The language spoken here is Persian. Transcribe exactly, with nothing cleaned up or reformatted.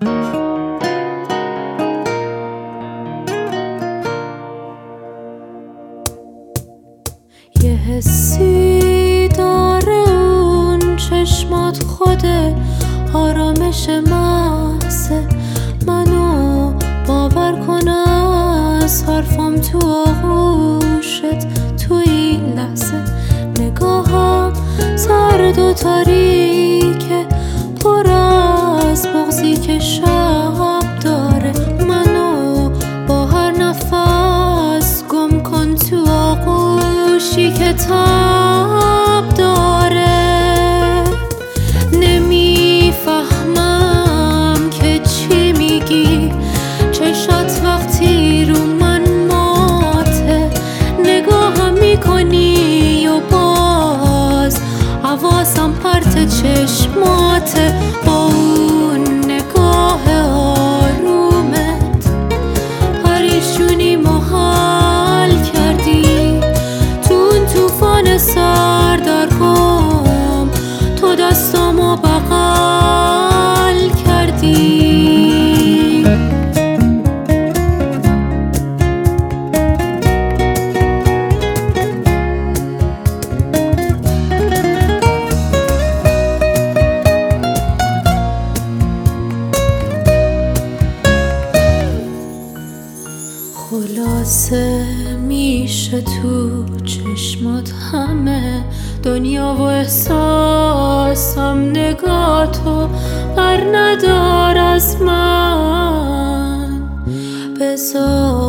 یه حسی داره اون چشمات، خود آرامش محضه منو باور کن از حرفم تو آغوشت. تو این لحظه نگاهم سرد و تاریکه، پر از بغضی که شب داره. منو با هر نفس گم کن تو آغوشی که تاب داره. نمیفهمم که چی میگی، چشات وقتی رو من ماته. نگاهم میکنی و باز حواسم پرت چشماته. با اون نگاه آرومت پریشونی محال کردی. تو اون توفان سردرگم تو دستامو بغل کردی. خلاصه میشه تو چشمات همه دنیا و احساسم. نگاه تو بر ندار از من، بذار